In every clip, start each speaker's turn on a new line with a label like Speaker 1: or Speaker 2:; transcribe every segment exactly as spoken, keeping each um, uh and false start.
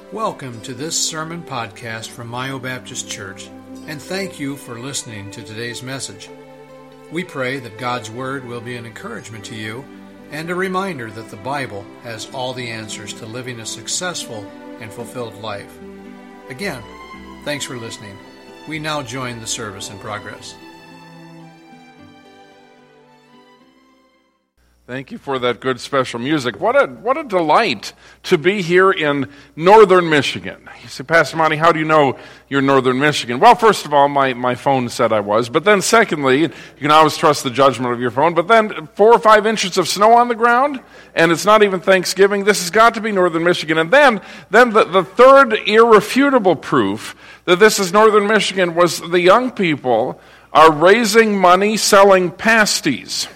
Speaker 1: Welcome to this sermon podcast from Mayo Baptist Church, and thank you for listening to today's message. We pray that God's Word will be an encouragement to you and a reminder that the Bible has all the answers to living a successful and fulfilled life. Again, thanks for listening. We now join the service in progress.
Speaker 2: Thank you for that good special music. What a what a delight to be here in northern Michigan. You say, Pastor Monty, how do you know you're in northern Michigan? Well, first of all, my, my phone said I was. But then secondly, you can always trust the judgment of your phone. But then four or five inches of snow on the ground, and it's not even Thanksgiving. This has got to be northern Michigan. And then, then the, the third irrefutable proof that this is northern Michigan was the young people are raising money selling pasties.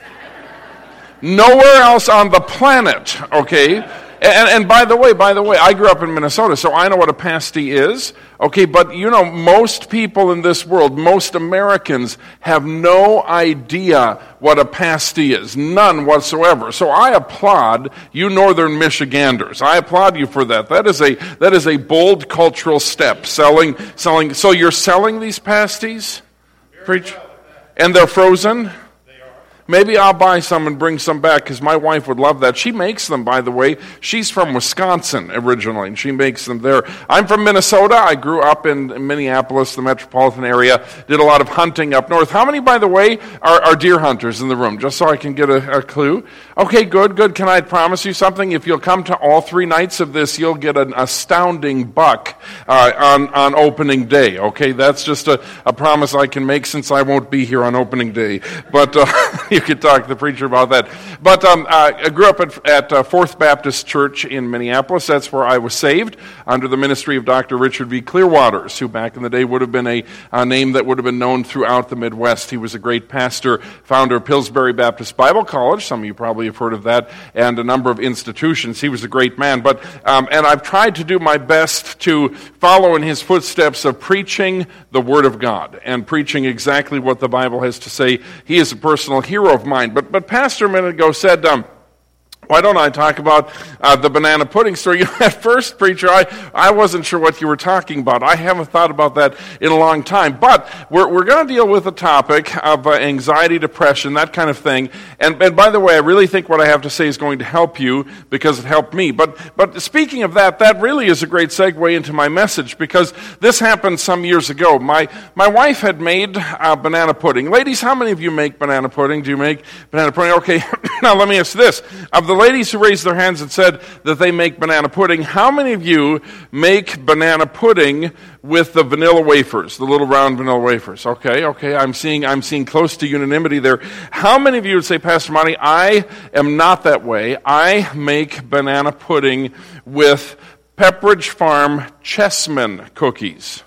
Speaker 2: Nowhere else on the planet, okay? And, and by the way, by the way, I grew up in Minnesota, so I know what a pasty is, okay? But, you know, most people in this world, most Americans, have no idea what a pasty is. None whatsoever. So I applaud you northern Michiganders. I applaud you for that. That is a that is a bold cultural step, selling, selling. So you're selling these pasties? Preach? And they're frozen? Maybe I'll buy some and bring some back because my wife would love that. She makes them, by the way. She's from Wisconsin originally, and she makes them there. I'm from Minnesota. I grew up in Minneapolis, the metropolitan area. Did a lot of hunting up north. How many, by the way, are, are deer hunters in the room? Just so I can get a, a clue. Okay, good, good. Can I promise you something? If you'll come to all three nights of this, you'll get an astounding buck uh, on, on opening day. Okay, that's just a, a promise I can make since I won't be here on opening day. But uh, you could talk to the preacher about that. But um, uh, I grew up at, at uh, Fourth Baptist Church in Minneapolis. That's where I was saved under the ministry of Doctor Richard V. Clearwaters, who back in the day would have been a, a name that would have been known throughout the Midwest. He was a great pastor, founder of Pillsbury Baptist Bible College. Some of you probably have heard of that, and a number of institutions. He was a great man. But um, and I've tried to do my best to follow in his footsteps of preaching the Word of God and preaching exactly what the Bible has to say. He is a personal hero of mine. But but Pastor a minute ago said, um, why don't I talk about uh, the banana pudding story? You know, at first, preacher, I, I wasn't sure what you were talking about. I haven't thought about that in a long time. But we're we're going to deal with the topic of uh, anxiety, depression, that kind of thing. And, and by the way, I really think what I have to say is going to help you because it helped me. But but speaking of that, that really is a great segue into my message because this happened some years ago. My my wife had made uh, banana pudding. Ladies, how many of you make banana pudding? Do you make banana pudding? Okay, now let me ask this. Of the ladies who raised their hands and said that they make banana pudding, how many of you make banana pudding with the vanilla wafers, the little round vanilla wafers? Okay, okay, I'm seeing I'm seeing close to unanimity there. How many of you would say, Pastor Monty, I am not that way. I make banana pudding with Pepperidge Farm Chessman cookies.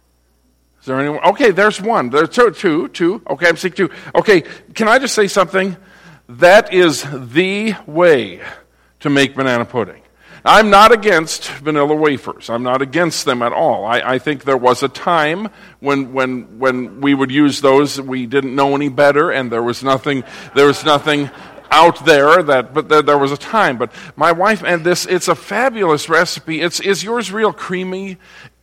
Speaker 2: Is there anyone? Okay, there's one. There's two, two, two. Okay, I'm seeing two. Okay, can I just say something? That is the way to make banana pudding. I'm not against vanilla wafers. I'm not against them at all. I, I think there was a time when when when we would use those. We didn't know any better, and there was nothing there was nothing out there that. But there, there was a time. But my wife and this, it's a fabulous recipe. It's is yours real creamy?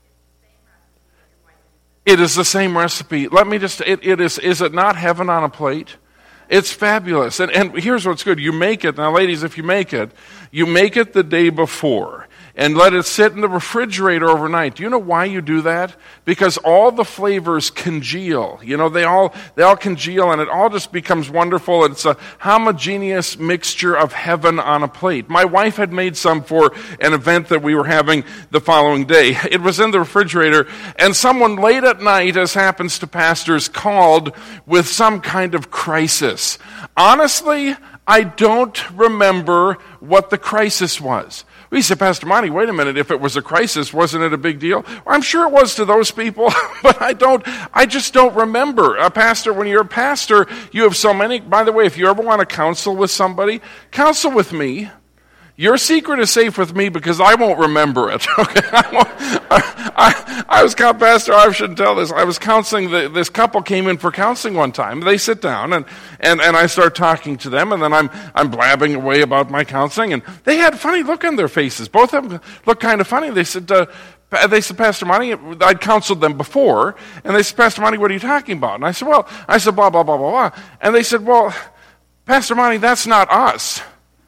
Speaker 2: It is the same recipe. Let me just. It, it is. Is it not heaven on a plate? It's fabulous. And, and here's what's good. You make it, now ladies, if you make it, you make it the day before and let it sit in the refrigerator overnight. Do you know why you do that? Because all the flavors congeal. You know, they all they all congeal and it all just becomes wonderful. It's a homogeneous mixture of heaven on a plate. My wife had made some for an event that we were having the following day. It was in the refrigerator, and someone late at night, as happens to pastors, called with some kind of crisis. Honestly, I don't remember what the crisis was. We said, Pastor Monty, wait a minute, if it was a crisis, wasn't it a big deal? Well, I'm sure it was to those people, but I don't, I just don't remember. A pastor, when you're a pastor, you have so many, by the way, if you ever want to counsel with somebody, counsel with me. Your secret is safe with me because I won't remember it. Okay? I, won't, I, I was, Pastor, I shouldn't tell this. I was counseling, the, this couple came in for counseling one time. They sit down, and, and, and I start talking to them, and then I'm, I'm blabbing away about my counseling, and they had a funny look on their faces. Both of them looked kind of funny. They said, uh, They said, Pastor Monty, I'd counseled them before, and they said, Pastor Monty, what are you talking about? And I said, well, I said, blah, blah, blah, blah, blah. And they said, well, Pastor Monty, that's not us.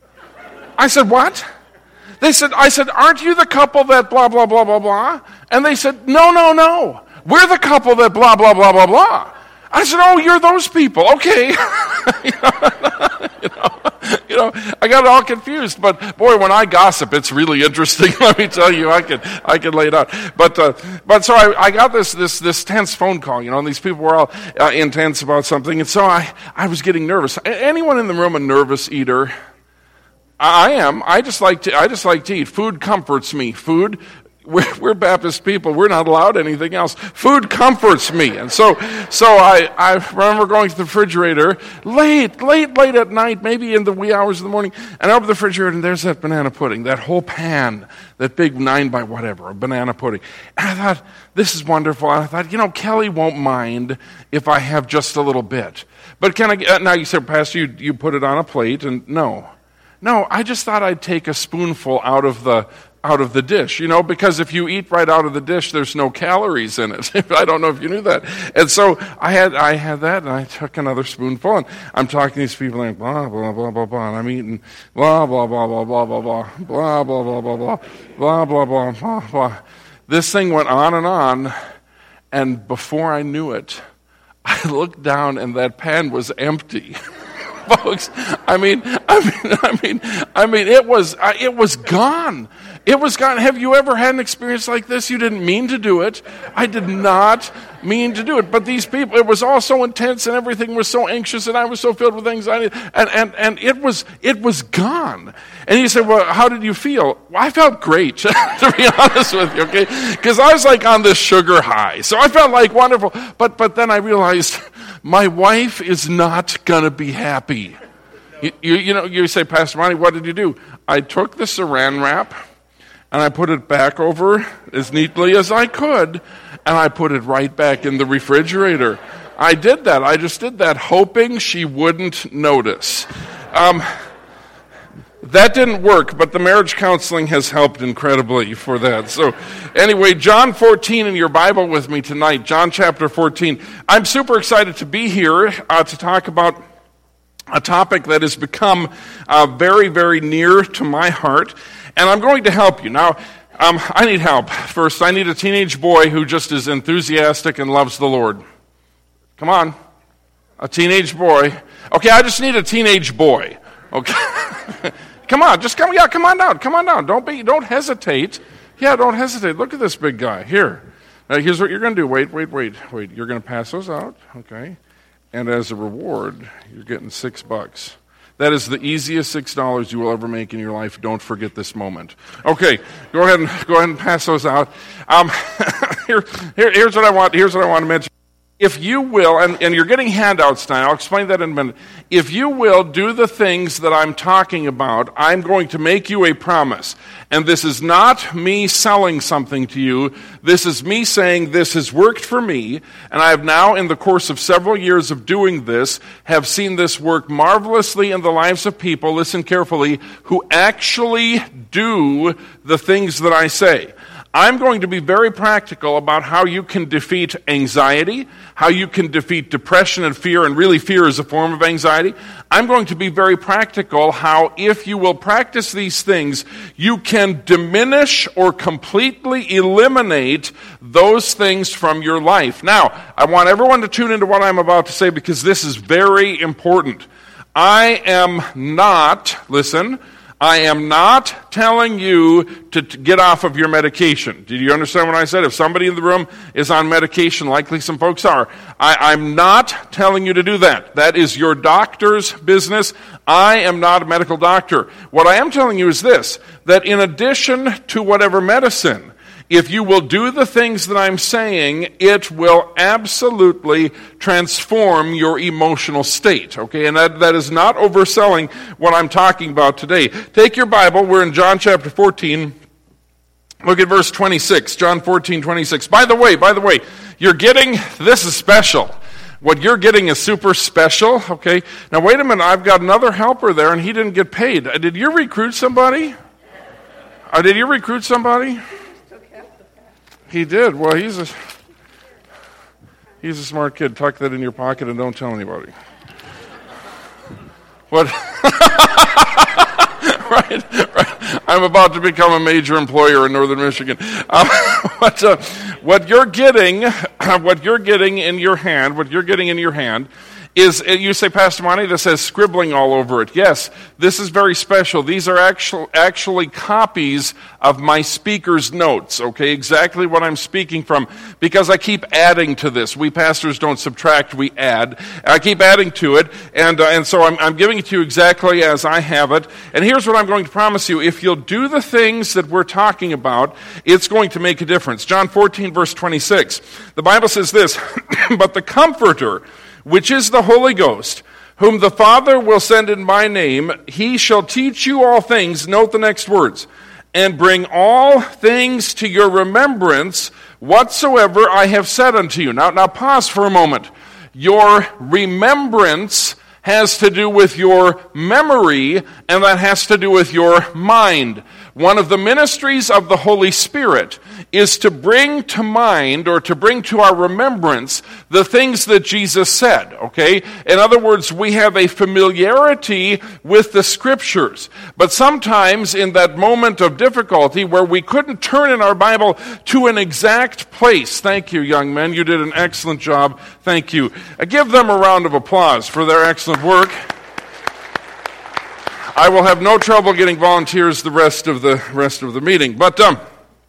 Speaker 2: I said, what? They said, I said, aren't you the couple that blah, blah, blah, blah, blah? And they said, no, no, no. We're the couple that blah, blah, blah, blah, blah. I said, oh, you're those people. Okay. you, know, you, know, you know, I got all confused. But boy, when I gossip, it's really interesting. Let me tell you, I can I can lay it out. But uh, but so I, I got this this this tense phone call, you know, and these people were all uh, intense about something, and so I I was getting nervous. Anyone in the room a nervous eater? I am. I just like to. I just like to eat. Food comforts me. Food. We're, we're Baptist people. We're not allowed anything else. Food comforts me, and so so I I remember going to the refrigerator late, late, late at night, maybe in the wee hours of the morning, and I opened the refrigerator, and there's that banana pudding, that whole pan, that big nine by whatever, a banana pudding. And I thought, this is wonderful. And I thought, you know, Kelly won't mind if I have just a little bit. But can I? Now you said, Pastor, you you put it on a plate, and no. No, I just thought I'd take a spoonful out of the out of the dish, you know, because if you eat right out of the dish, there's no calories in it. I don't know if you knew that. And so I had I had that, and I took another spoonful, and I'm talking to these people like blah blah blah blah blah, and I'm eating blah blah blah blah blah blah blah blah blah blah blah blah blah blah blah blah blah. This thing went on and on, and before I knew it, I looked down, and that pan was empty. Folks, I mean, I mean, I mean, I mean, it was, it was gone. It was gone. Have you ever had an experience like this? You didn't mean to do it. I did not mean to do it. But these people, it was all so intense, and everything was so anxious, and I was so filled with anxiety, and and and it was it was gone. And you say, well, how did you feel? Well, I felt great, to be honest with you, okay? Because I was like on this sugar high, so I felt like wonderful. But but then I realized, my wife is not going to be happy. You, you, you know, you say, Pastor Monty, what did you do? I took the saran wrap, and I put it back over as neatly as I could, and I put it right back in the refrigerator. I did that. I just did that, hoping she wouldn't notice. Um, that didn't work, but the marriage counseling has helped incredibly for that. So anyway, John fourteen in your Bible with me tonight, John chapter fourteen. I'm super excited to be here uh, to talk about a topic that has become uh, very, very near to my heart, and I'm going to help you. Now, um, I need help. First, I need a teenage boy who just is enthusiastic and loves the Lord. Come on. A teenage boy. Okay, I just need a teenage boy. Okay. Come on, just come, yeah, come on down, come on down. Don't be, don't hesitate. Yeah, don't hesitate. Look at this big guy. Here. Now, here's what you're going to do. Wait, wait, wait, wait. You're going to pass those out, okay? And as a reward, you're getting six bucks. That is the easiest six dollars you will ever make in your life. Don't forget this moment. Okay, go ahead and go ahead and pass those out. Um, here, here, here's what I want. Here's what I want to mention. If you will, and, and you're getting handouts now, I'll explain that in a minute. If you will do the things that I'm talking about, I'm going to make you a promise. And this is not me selling something to you. This is me saying this has worked for me. And I have now, in the course of several years of doing this, have seen this work marvelously in the lives of people, listen carefully, who actually do the things that I say. I'm going to be very practical about how you can defeat anxiety, how you can defeat depression and fear, and really fear is a form of anxiety. I'm going to be very practical how, if you will practice these things, you can diminish or completely eliminate those things from your life. Now, I want everyone to tune into what I'm about to say because this is very important. I am not, listen, I am not telling you to, to get off of your medication. Did you understand what I said? If somebody in the room is on medication, likely some folks are, I, I'm not telling you to do that. That is your doctor's business. I am not a medical doctor. What I am telling you is this, that in addition to whatever medicine, if you will do the things that I'm saying, it will absolutely transform your emotional state, okay? And that, that is not overselling what I'm talking about today. Take your Bible. We're in John chapter fourteen. Look at verse twenty-six, John fourteen, twenty-six. By the way, by the way, you're getting, this is special. What you're getting is super special, okay? Now wait a minute, I've got another helper there and he didn't get paid. Uh, Did you recruit somebody? Uh, did you recruit somebody? He did. Well, he's a, he's a smart kid. Tuck that in your pocket and don't tell anybody. What? Right, right. I'm about to become a major employer in Northern Michigan. Um, what, uh, what you're getting, what you're getting in your hand, what you're getting in your hand, is you say, Pastor Monty, this has scribbling all over it. Yes, this is very special. These are actual, actually copies of my speaker's notes. Okay, exactly what I'm speaking from, because I keep adding to this. We pastors don't subtract; we add. I keep adding to it, and uh, and so I'm, I'm giving it to you exactly as I have it. And here's what I'm going to promise you: if you'll do the things that we're talking about, it's going to make a difference. John fourteen, verse twenty-six. The Bible says this: "But the Comforter, which is the Holy Ghost, whom the Father will send in my name, he shall teach you all things," note the next words, "and bring all things to your remembrance whatsoever I have said unto you." Now, now pause for a moment. Your remembrance has to do with your memory, and that has to do with your mind. One of the ministries of the Holy Spirit is to bring to mind, or to bring to our remembrance, the things that Jesus said, okay? In other words, we have a familiarity with the Scriptures. But sometimes in that moment of difficulty where we couldn't turn in our Bible to an exact place, thank you, young men, you did an excellent job, thank you. Uh, give them a round of applause for their excellent work. I will have no trouble getting volunteers the rest of the rest of the meeting. But um,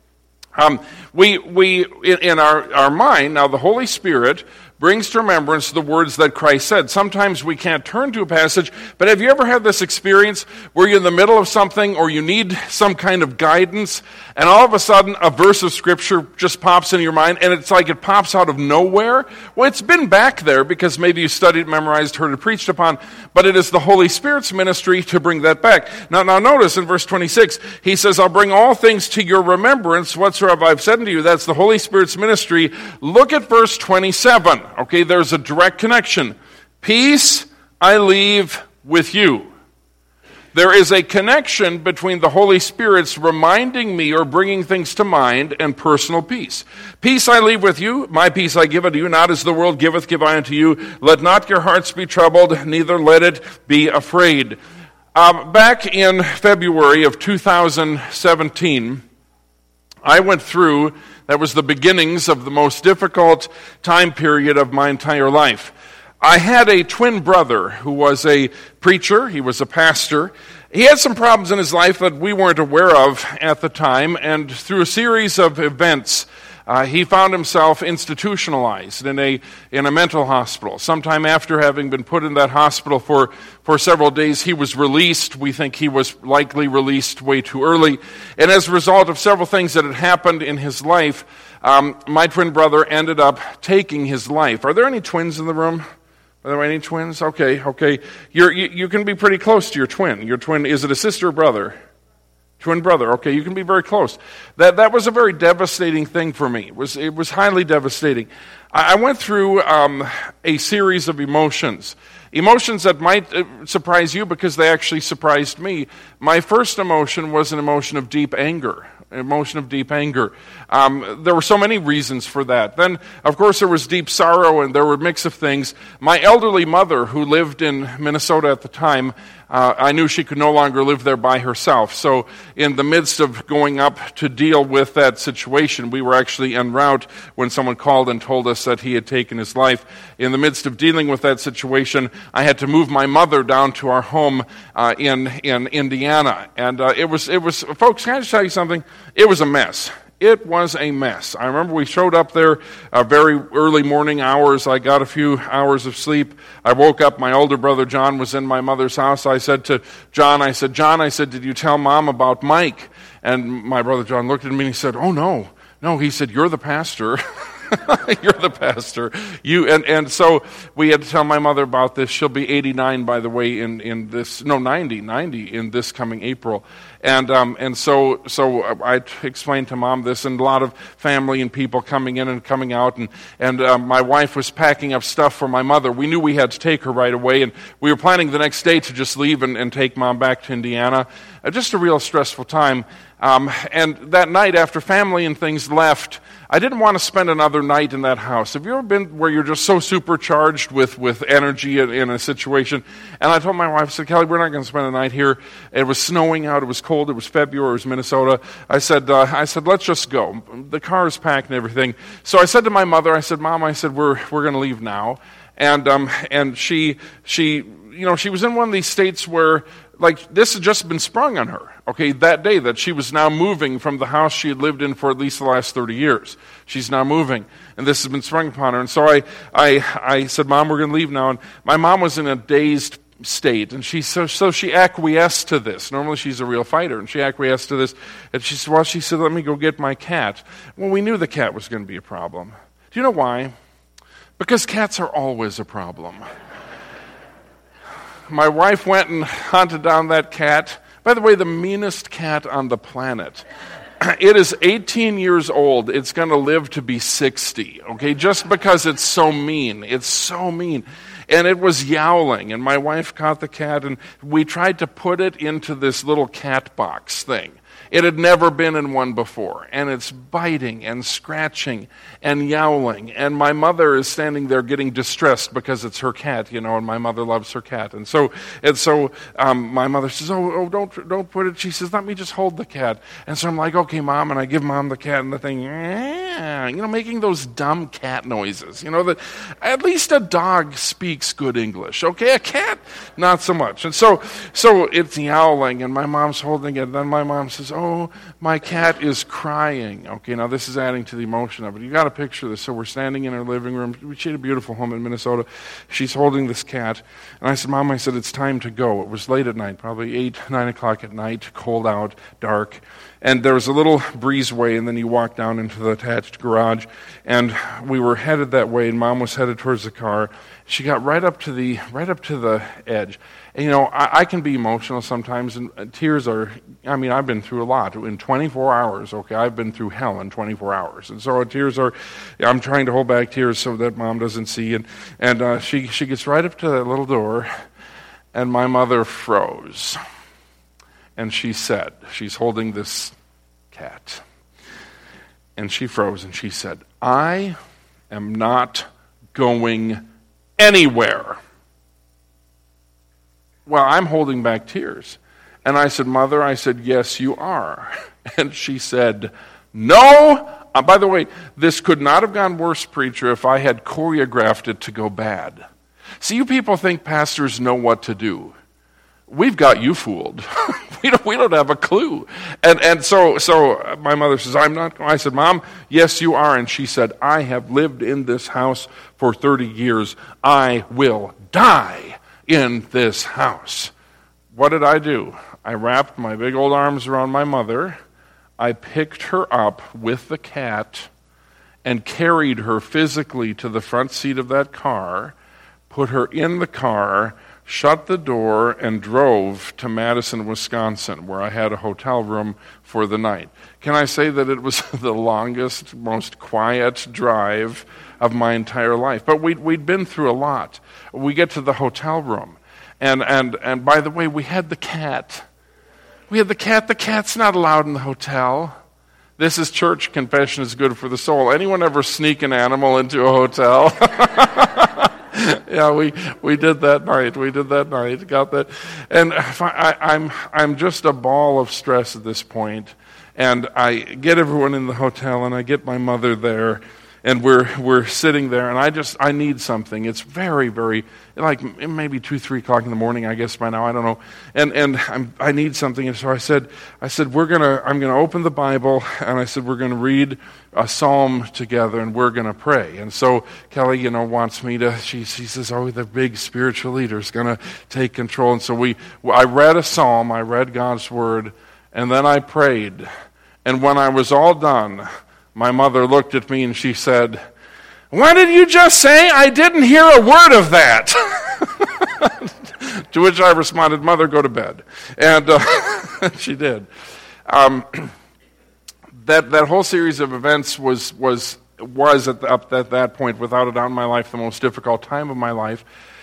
Speaker 2: um, we we in, in our, our mind now, the Holy Spirit brings to remembrance the words that Christ said. Sometimes we can't turn to a passage, but have you ever had this experience where you're in the middle of something or you need some kind of guidance, and all of a sudden a verse of Scripture just pops in your mind, and it's like it pops out of nowhere? Well, it's been back there because maybe you studied, memorized, heard it preached upon, but it is the Holy Spirit's ministry to bring that back. Now, now notice in verse twenty-six, he says, "I'll bring all things to your remembrance whatsoever I've said unto you." That's the Holy Spirit's ministry. Look at verse twenty-seven. Okay, there's a direct connection. "Peace I leave with you." There is a connection between the Holy Spirit's reminding me or bringing things to mind and personal peace. "Peace I leave with you, my peace I give unto you, not as the world giveth give I unto you. Let not your hearts be troubled, neither let it be afraid." Um, back in February of two thousand seventeen, I went through, that was the beginnings of the most difficult time period of my entire life. I had a twin brother who was a preacher, he was a pastor. He had some problems in his life that we weren't aware of at the time, and through a series of events, uh, he found himself institutionalized in a in a mental hospital. Sometime after having been put in that hospital for, for several days, he was released. We think he was likely released way too early. And as a result of several things that had happened in his life, um, my twin brother ended up taking his life. Are there any twins in the room? Are there any twins? Okay, okay. You're, you you can be pretty close to your twin. Your twin, is it a sister or brother? Twin brother. Okay, you can be very close. That that was a very devastating thing for me. It was it was highly devastating. I, I went through um, a series of emotions. Emotions that might uh, surprise you because they actually surprised me. My first emotion was an emotion of deep anger. An emotion of deep anger. Um, there were so many reasons for that. Then, of course, there was deep sorrow, and there were a mix of things. My elderly mother, who lived in Minnesota at the time, uh, I knew she could no longer live there by herself. So in the midst of going up to deal with that situation, we were actually en route when someone called and told us that he had taken his life. In the midst of dealing with that situation, I had to move my mother down to our home uh, in in Indiana. And uh, it was, it was, folks, can I just tell you something? It was a mess. It was a mess. I remember we showed up there uh, very early morning hours. I got a few hours of sleep. I woke up. My older brother John was in my mother's house. I said to John, I said, John, I said, did you tell Mom about Mike? And my brother John looked at me and he said, oh, no. No, he said, you're the pastor. You're the pastor. You and, and so we had to tell my mother about this. She'll be eighty-nine, by the way, in, in this, no, ninety, ninety in this coming April. And um, and so so I explained to Mom this, and a lot of family and people coming in and coming out, and and uh, my wife was packing up stuff for my mother. We knew we had to take her right away, and we were planning the next day to just leave and, and take Mom back to Indiana. Uh, just a real stressful time. Um, and that night, after family and things left, I didn't want to spend another night in that house. Have you ever been where you're just so supercharged with, with energy in, in a situation? And I told my wife, I said, Kelly, we're not going to spend a night here. It was snowing out. It was cold. It was February. It was Minnesota. I said, uh, I said, let's just go. The car is packed and everything. So I said to my mother, I said, Mom, I said, we're we're going to leave now. And um, and she she you know she was in one of these states where, like, this had just been sprung on her, okay, that day, that she was now moving from the house she had lived in for at least the last thirty years. She's now moving, and this has been sprung upon her. And so I I, I said, Mom, we're going to leave now. And my mom was in a dazed state, and she so, so she acquiesced to this. Normally she's a real fighter, and she acquiesced to this. And she said, well, she said, let me go get my cat. Well, we knew the cat was going to be a problem. Do you know why? Because cats are always a problem. My wife went and hunted down that cat. By the way, the meanest cat on the planet. It is eighteen years old. It's going to live to be sixty, okay? Just because it's so mean. It's so mean. And it was yowling, and my wife caught the cat, and we tried to put it into this little cat box thing. It had never been in one before, and it's biting and scratching and yowling, and my mother is standing there getting distressed because it's her cat, you know, and my mother loves her cat. And so and so um, my mother says, oh, oh, don't don't put it. She says, let me just hold the cat. And so I'm like, okay, Mom, and I give Mom the cat, and the thing, you know, making those dumb cat noises. You know, that at least a dog speaks good English, okay? A cat, not so much. And so so it's yowling, and my mom's holding it, and then my mom says, oh, my cat is crying. Okay, now this is adding to the emotion of it. You got to picture this. So we're standing in her living room. She had a beautiful home in Minnesota. She's holding this cat. And I said, Mom, I said, it's time to go. It was late at night, probably eight, nine o'clock at night, cold out, dark. And there was a little breezeway, and then you walk down into the attached garage. And we were headed that way, and Mom was headed towards the car. She got right up to the right up to the edge. And, you know, I, I can be emotional sometimes, and uh, tears are, I mean, I've been through a lot. In twenty-four hours, okay, I've been through hell in twenty-four hours. And so tears are, I'm trying to hold back tears so that Mom doesn't see. And, and uh, she, she gets right up to that little door, and my mother froze. And she said, she's holding this cat. And she froze, and she said, I am not going anywhere. Well, I'm holding back tears. And I said, Mother, I said, yes, you are. And she said, no. Uh, by the way, this could not have gone worse, preacher, if I had choreographed it to go bad. See, you people think pastors know what to do. We've got you fooled. we don't we don't have a clue. And and so so my mother says, I'm not going. I said, Mom, yes, you are. And she said, I have lived in this house for thirty years. I will die in this house. What did I do? I wrapped my big old arms around my mother. I picked her up with the cat and carried her physically to the front seat of that car, put her in the car, shut the door, and drove to Madison, Wisconsin, where I had a hotel room for the night. Can I say that it was the longest, most quiet drive of my entire life? But we'd, we'd been through a lot. We get to the hotel room, and, and, and by the way, we had the cat. We had the cat. The cat's not allowed in the hotel. This is church. Confession is good for the soul. Anyone ever sneak an animal into a hotel? Yeah, we, we did that night. We did that night. Got that, and I, I'm I'm just a ball of stress at this point. And I get everyone in the hotel, and I get my mother there, and we're we're sitting there, and I just I need something. It's very very like maybe two three o'clock in the morning, I guess by now, I don't know. And and I'm, I need something, and so I said I said we're gonna I'm gonna open the Bible, and I said we're gonna read a psalm together, and we're gonna pray. And so Kelly, you know, wants me to. She she says, oh, the big spiritual leader is gonna take control. And so we I read a psalm, I read God's word, and then I prayed. And when I was all done, my mother looked at me and she said, What did you just say? I didn't hear a word of that. To which I responded, Mother, go to bed. And uh, she did. Um, that that whole series of events was was was at, the, up at that point, without a doubt in my life, the most difficult time of my life.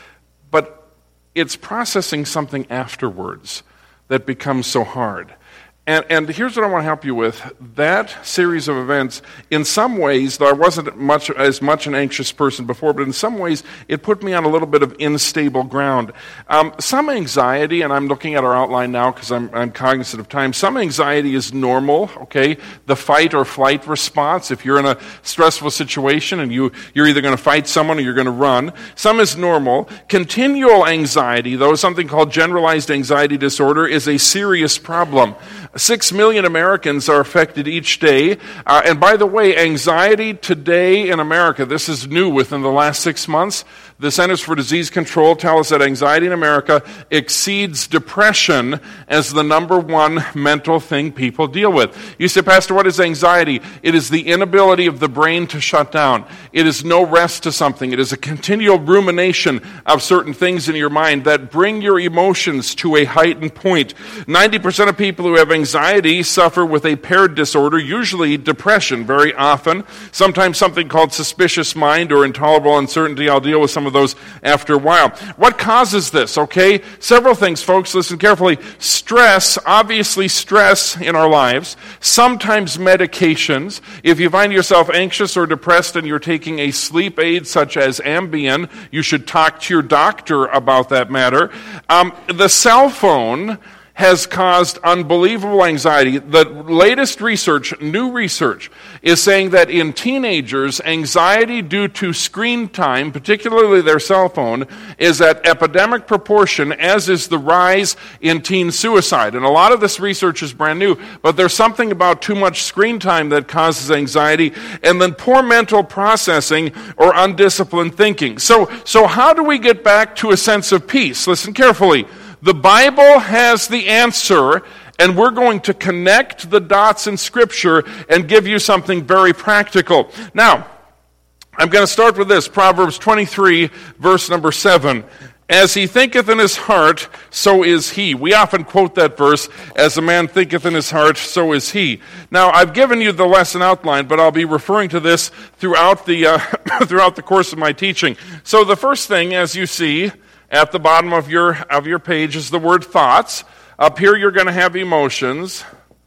Speaker 2: But it's processing something afterwards that becomes so hard. And, and here's what I want to help you with. That series of events, in some ways, though I wasn't much as much an anxious person before, but in some ways, it put me on a little bit of unstable ground. Um, some anxiety, and I'm looking at our outline now because I'm, I'm cognizant of time, some anxiety is normal, okay? The fight or flight response, if you're in a stressful situation and you, you're either going to fight someone or you're going to run. Some is normal. Continual anxiety, though, something called generalized anxiety disorder, is a serious problem. Six million Americans are affected each day. Uh, and by the way, anxiety today in America, this is new within the last six months. The Centers for Disease Control tell us that anxiety in America exceeds depression as the number one mental thing people deal with. You say, Pastor, what is anxiety? It is the inability of the brain to shut down. It is no rest to something. It is a continual rumination of certain things in your mind that bring your emotions to a heightened point. ninety percent of people who have anxiety suffer with a paired disorder, usually depression very often, sometimes something called suspicious mind or intolerable uncertainty. I'll deal with some of those after a while. What causes this, okay? Several things, folks. Listen carefully. Stress, obviously stress in our lives. Sometimes medications. If you find yourself anxious or depressed and you're taking a sleep aid such as Ambien, you should talk to your doctor about that matter. Um, the cell phone has caused unbelievable anxiety. The latest research, new research, is saying that in teenagers, anxiety due to screen time, particularly their cell phone, is at epidemic proportion, as is the rise in teen suicide. And a lot of this research is brand new, but there's something about too much screen time that causes anxiety, and then poor mental processing or undisciplined thinking. So, so how do we get back to a sense of peace? Listen carefully. The Bible has the answer, and we're going to connect the dots in Scripture and give you something very practical. Now, I'm going to start with this, Proverbs twenty-three, verse number seven. As he thinketh in his heart, so is he. We often quote that verse, as a man thinketh in his heart, so is he. Now, I've given you the lesson outline, but I'll be referring to this throughout the uh, throughout the course of my teaching. So the first thing, as you see, at the bottom of your of your page is the word thoughts. Up here you're going to have emotions.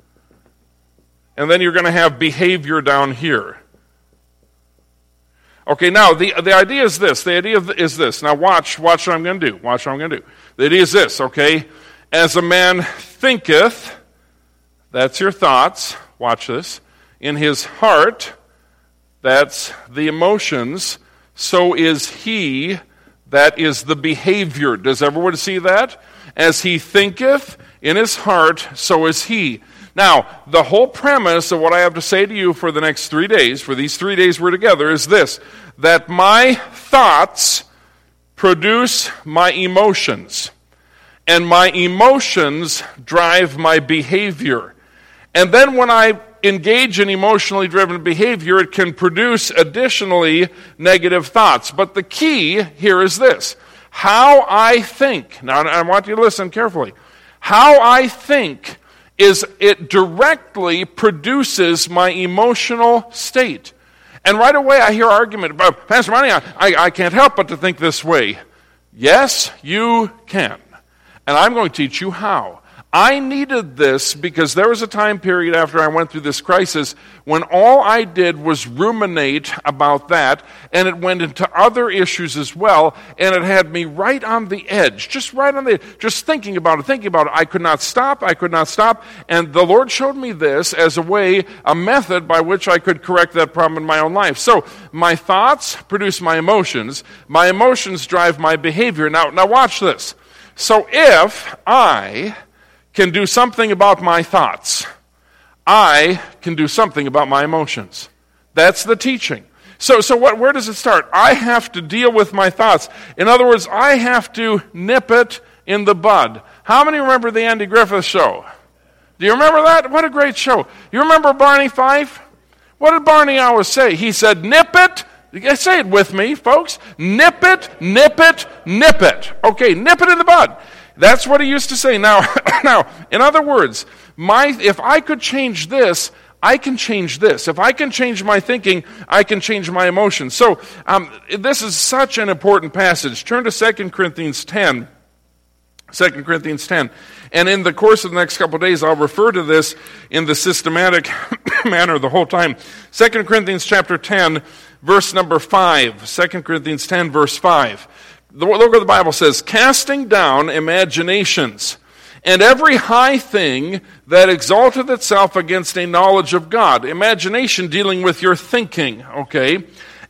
Speaker 2: And then you're going to have behavior down here. Okay, now the, the idea is this. The idea is this. Now watch, watch what I'm going to do. Watch what I'm going to do. The idea is this, okay? As a man thinketh, that's your thoughts. Watch this. In his heart, that's the emotions. So is he. That is the behavior. Does everyone see that? As he thinketh in his heart, so is he. Now, the whole premise of what I have to say to you for the next three days, for these three days we're together, is this: that my thoughts produce my emotions, and my emotions drive my behavior. And then when I engage in emotionally driven behavior, it can produce additionally negative thoughts. But the key here is this: how I think. Now, I want you to listen carefully. How I think is it directly produces my emotional state. And right away I hear argument about, Pastor Monty, I, I can't help but to think this way. Yes, you can. And I'm going to teach you how. I needed this because there was a time period after I went through this crisis when all I did was ruminate about that, and it went into other issues as well, and it had me right on the edge, just right on the just thinking about it, thinking about it. I could not stop, I could not stop, and the Lord showed me this as a way, a method by which I could correct that problem in my own life. So, my thoughts produce my emotions, my emotions drive my behavior. Now, now watch this. So if I can do something about my thoughts, I can do something about my emotions. That's the teaching. So, so what? Where does it start? I have to deal with my thoughts. In other words, I have to nip it in the bud. How many remember the Andy Griffith Show? Do you remember that? What a great show. You remember Barney Fife? What did Barney always say? He said, nip it You guys say it with me, folks. Nip it, nip it, nip it. Okay, nip it in the bud. That's what he used to say. Now, now, in other words, my if I could change this, I can change this. If I can change my thinking, I can change my emotions. So um, this is such an important passage. Turn to Second Corinthians ten. Second Corinthians ten. And in the course of the next couple of days, I'll refer to this in the systematic manner the whole time. Second Corinthians chapter ten, verse number five. Second Corinthians ten, verse five. Look what the Bible says. Casting down imaginations, and every high thing that exalteth itself against a knowledge of God. Imagination dealing with your thinking, okay?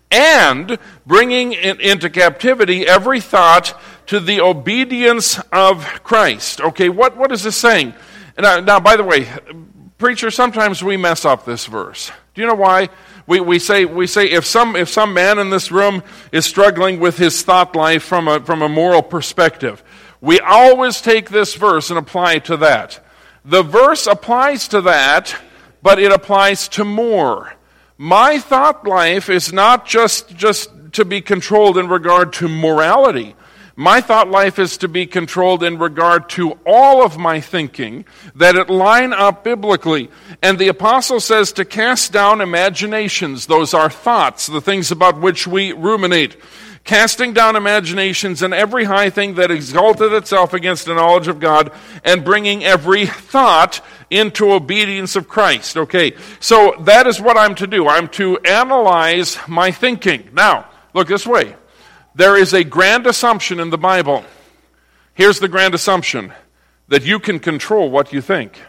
Speaker 2: And bringing in, into captivity every thought to the obedience of Christ. Okay, what, what is this saying? Now, now, by the way, preacher, sometimes we mess up this verse. Do you know why? We, we say we say if some if some man in this room is struggling with his thought life from a from a moral perspective, we always take this verse and apply it to that. The verse applies to that, but it applies to more. My thought life is not just, just to be controlled in regard to morality. My thought life is to be controlled in regard to all of my thinking, that it line up biblically. And the apostle says to cast down imaginations. Those are thoughts, the things about which we ruminate. Casting down imaginations and every high thing that exalteth itself against the knowledge of God, and bringing every thought into obedience of Christ. Okay, so that is what I'm to do. I'm to analyze my thinking. Now, look this way. There is a grand assumption in the Bible. Here's the grand assumption, that you can control what you think.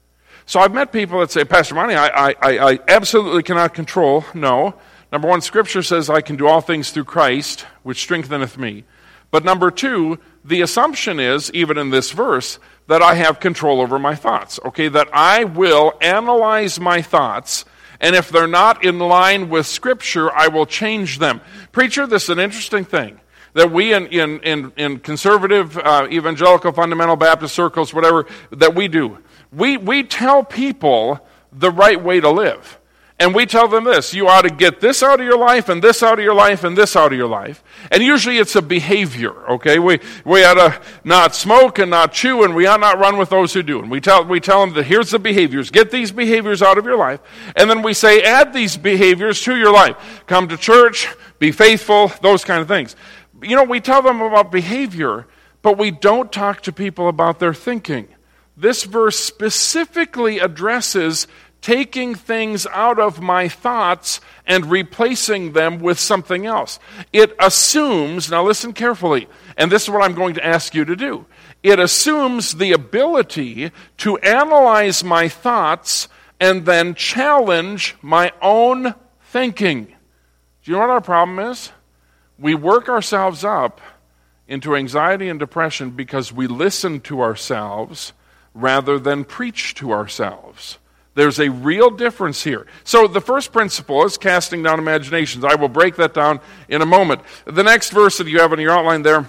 Speaker 2: So I've met people that say, Pastor Monty, I, I, I absolutely cannot control. No. Number one, Scripture says I can do all things through Christ, which strengtheneth me. But number two, the assumption is, even in this verse, that I have control over my thoughts. Okay, that I will analyze my thoughts, and if they're not in line with Scripture, I will change them. Preacher, this is an interesting thing that we in, in, in, in conservative, uh, evangelical, fundamental Baptist circles, whatever, that we do. We, we tell people the right way to live. And we tell them this, you ought to get this out of your life, and this out of your life, and this out of your life. And usually it's a behavior, okay? We we ought to not smoke and not chew, and we ought not run with those who do. And we tell, we tell them that here's the behaviors. Get these behaviors out of your life. And then we say, add these behaviors to your life. Come to church, be faithful, those kind of things. You know, we tell them about behavior, but we don't talk to people about their thinking. This verse specifically addresses taking things out of my thoughts and replacing them with something else. It assumes, now listen carefully, and this is what I'm going to ask you to do. It assumes the ability to analyze my thoughts and then challenge my own thinking. Do you know what our problem is? We work ourselves up into anxiety and depression because we listen to ourselves rather than preach to ourselves. There's a real difference here. So the first principle is casting down imaginations. I will break that down in a moment. The next verse that you have in your outline there,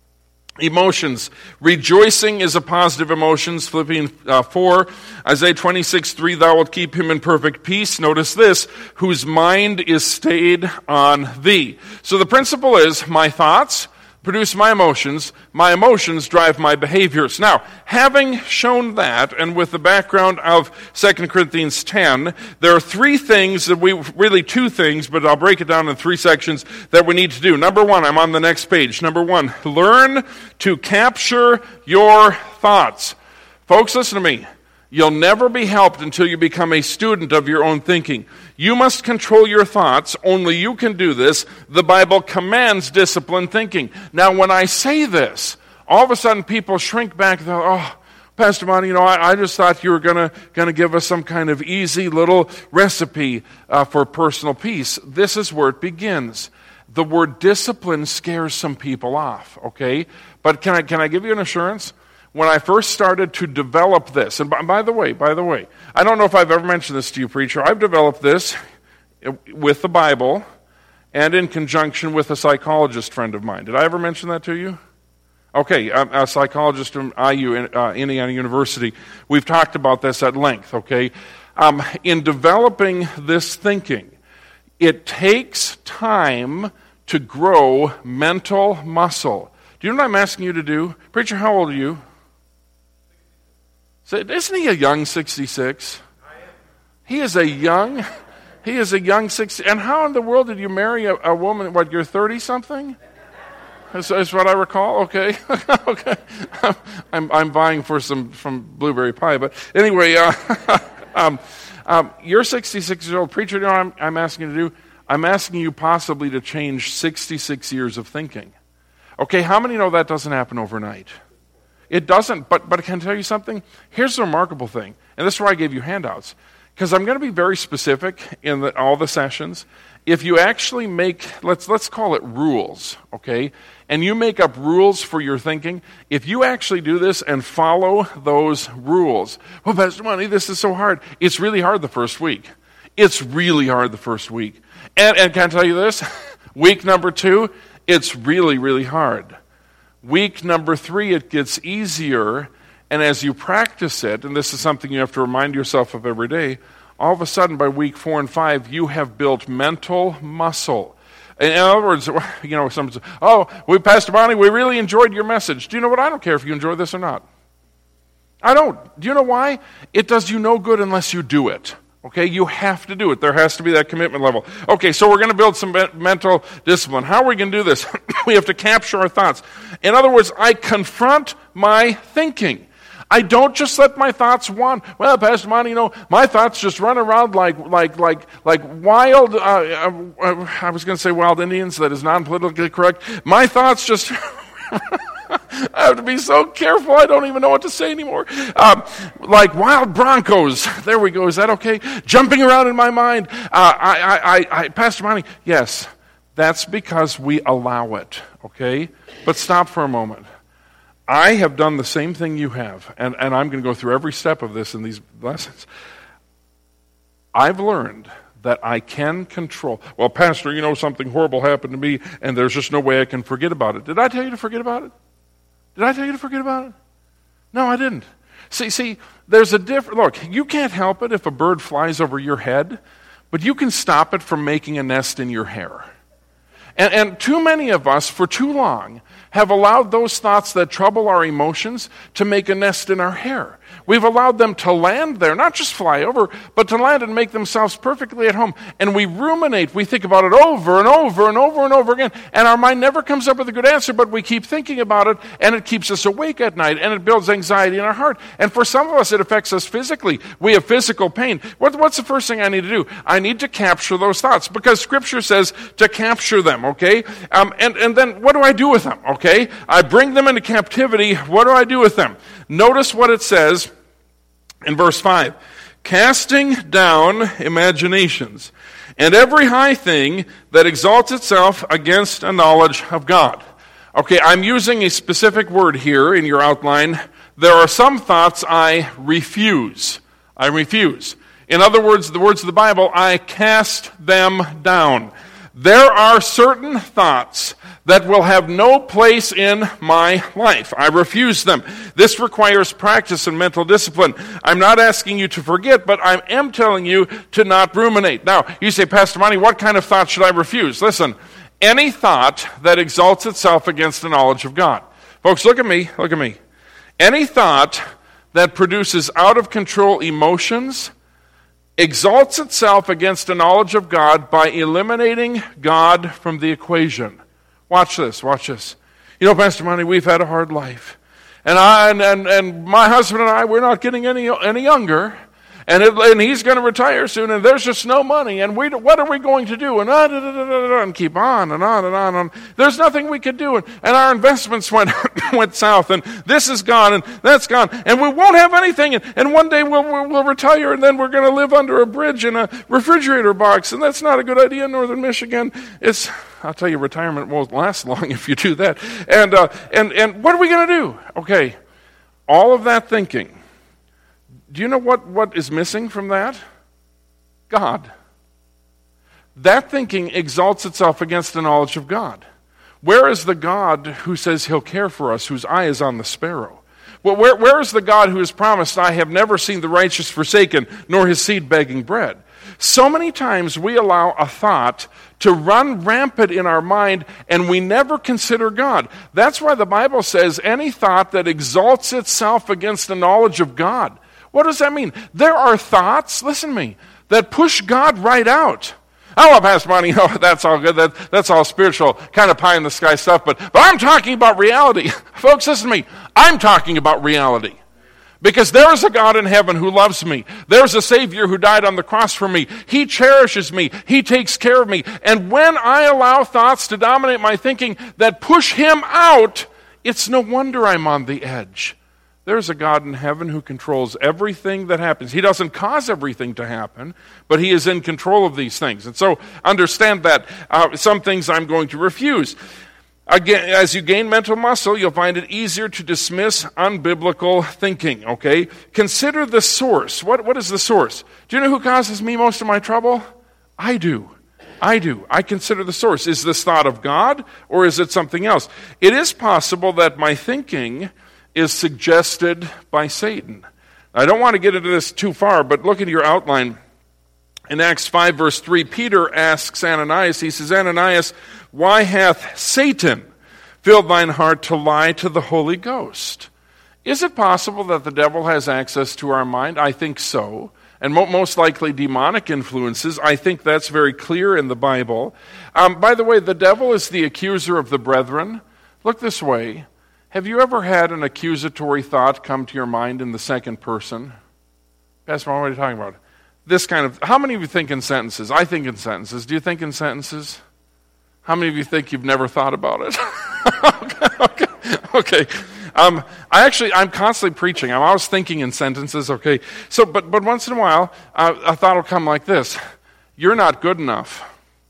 Speaker 2: emotions. Rejoicing is a positive emotion. Philippians uh, four, Isaiah twenty-six three, thou wilt keep him in perfect peace. Notice this, whose mind is stayed on thee. So the principle is my thoughts produce my emotions, my emotions drive my behaviors. Now, having shown that, and with the background of Second Corinthians ten, there are three things that we, really two things, but I'll break it down in three sections that we need to do. Number one, I'm on the next page. Number one, learn to capture your thoughts. Folks, listen to me. You'll never be helped until you become a student of your own thinking. You must control your thoughts. Only you can do this. The Bible commands disciplined thinking. Now, when I say this, all of a sudden people shrink back. They're, oh, Pastor Monty, you know, I, I just thought you were going to give us some kind of easy little recipe uh, for personal peace. This is where it begins. The word discipline scares some people off, okay? But can I can I give you an assurance? When I first started to develop this, and by, by the way, by the way, I don't know if I've ever mentioned this to you, preacher. I've developed this with the Bible and in conjunction with a psychologist friend of mine. Did I ever mention that to you? Okay, a, a psychologist from I U, uh, Indiana University. We've talked about this at length, okay? Um, in developing this thinking, It takes time to grow mental muscle. Do you know what I'm asking you to do? Preacher, how old are you? Isn't he a young sixty-six? He is a young, he is a young sixty. And how in the world did you marry a, a woman, what, you're thirty-something? Is, is what I recall? Okay. Okay. I'm, I'm buying for some from Blueberry Pie. But anyway, uh, um, um, you're sixty-six years old. Preacher, you know what I'm, I'm asking you to do? I'm asking you possibly to change sixty-six years of thinking. Okay, how many know that doesn't happen overnight? It doesn't, but, but I can tell you something. Here's the remarkable thing, and this is why I gave you handouts, because I'm going to be very specific in the, all the sessions. If you actually make, let's let's call it rules, okay, and you make up rules for your thinking, if you actually do this and follow those rules, well, Pastor Monty, this is so hard. It's really hard the first week. It's really hard the first week. And, and can I tell you this? Week number two, it's really, really hard. Week number three, it gets easier, and as you practice it, and this is something you have to remind yourself of every day, all of a sudden by week four and five, you have built mental muscle. In other words, you know, someone says, oh, we, Pastor Bonnie, we really enjoyed your message. Do you know what? I don't care if you enjoy this or not. I don't. Do you know why? It does you no good unless you do it. Okay, you have to do it. There has to be that commitment level. Okay, so we're going to build some me- mental discipline. How are we going to do this? We have to capture our thoughts. In other words, I confront my thinking. I don't just let my thoughts wander. Well, Pastor Monty, you know, my thoughts just run around like like like like wild. Uh, uh, I was going to say wild Indians. That is non-politically correct. My thoughts just. I have to be so careful. I don't even know what to say anymore. Um, like wild broncos. There we go. Is that okay? Jumping around in my mind. Uh, I, I, I, I, Pastor Monty, yes, that's because we allow it. Okay, but stop for a moment. I have done the same thing you have, and, and I'm going to go through every step of this in these lessons. I've learned that I can control. Well, Pastor, you know, something horrible happened to me, and there's just no way I can forget about it. Did I tell you to forget about it? Did I tell you to forget about it? No, I didn't. See, see, there's a different, look, you can't help it if a bird flies over your head, but you can stop it from making a nest in your hair. And, and too many of us, for too long, have allowed those thoughts that trouble our emotions to make a nest in our hair. We've allowed them to land there, not just fly over, but to land and make themselves perfectly at home. And we ruminate, we think about it over and over and over and over again, and our mind never comes up with a good answer, but we keep thinking about it, and it keeps us awake at night, and it builds anxiety in our heart. And for some of us, it affects us physically. We have physical pain. What, what's the first thing I need to do? I need to capture those thoughts, because Scripture says to capture them, okay? Um, and, and then what do I do with them, okay? I bring them into captivity. What do I do with them? Notice what it says in verse five. Casting down imaginations and every high thing that exalts itself against a knowledge of God. Okay, I'm using a specific word here in your outline. There are some thoughts I refuse. I refuse. In other words, the words of the Bible, I cast them down. There are certain thoughts that will have no place in my life. I refuse them. This requires practice and mental discipline. I'm not asking you to forget, but I am telling you to not ruminate. Now, you say, Pastor Monty, what kind of thought should I refuse? Listen, any thought that exalts itself against the knowledge of God. Folks, look at me, look at me. Any thought that produces out-of-control emotions exalts itself against a knowledge of God by eliminating God from the equation. Watch this, watch this. You know, Pastor Monty, we've had a hard life. And I and, and, and my husband and I, we're not getting any any younger. And, it, and he's going to retire soon, and there's just no money. And we, what are we going to do? And, uh, da, da, da, da, da, and keep on and on and on. And there's nothing we could do. And, and our investments went went south. And this is gone, and that's gone. And we won't have anything. And, and one day we'll, we'll, we'll retire, and then we're going to live under a bridge in a refrigerator box. And that's not a good idea in northern Michigan. It's, I'll tell you, retirement won't last long if you do that. And, uh, and, and what are we going to do? Okay, all of that thinking. Do you know what, what is missing from that? God. That thinking exalts itself against the knowledge of God. Where is the God who says he'll care for us, whose eye is on the sparrow? Well, where, where is the God who has promised, I have never seen the righteous forsaken, nor his seed begging bread? So many times we allow a thought to run rampant in our mind, and we never consider God. That's why the Bible says any thought that exalts itself against the knowledge of God. What does that mean? There are thoughts, listen to me, that push God right out. Oh, well, Pastor Monty, oh, that's all good. That, that's all spiritual, kind of pie in the sky stuff. But, but I'm talking about reality. Folks, listen to me. I'm talking about reality. Because there is a God in heaven who loves me. There's a Savior who died on the cross for me. He cherishes me. He takes care of me. And when I allow thoughts to dominate my thinking that push him out, it's no wonder I'm on the edge. There's a God in heaven who controls everything that happens. He doesn't cause everything to happen, but he is in control of these things. And so understand that uh, some things I'm going to refuse. Again, as you gain mental muscle, you'll find it easier to dismiss unbiblical thinking, okay? Consider the source. What, what is the source? Do you know who causes me most of my trouble? I do. I do. I consider the source. Is this thought of God, or is it something else? It is possible that my thinking is suggested by Satan. I don't want to get into this too far, but look at your outline. In Acts five, verse three, Peter asks Ananias, he says, Ananias, why hath Satan filled thine heart to lie to the Holy Ghost? Is it possible that the devil has access to our mind? I think so. And mo- most likely demonic influences. I think that's very clear in the Bible. Um, by the way, the devil is the accuser of the brethren. Look this way. Have you ever had an accusatory thought come to your mind in the second person? Pastor Mom, what are you talking about? This kind of, how many of you think in sentences? I think in sentences. Do you think in sentences? How many of you think you've never thought about it? okay, okay, okay. Um, I actually, I'm constantly preaching. I'm always thinking in sentences, okay? So, but, but once in a while, uh, a thought will come like this. You're not good enough.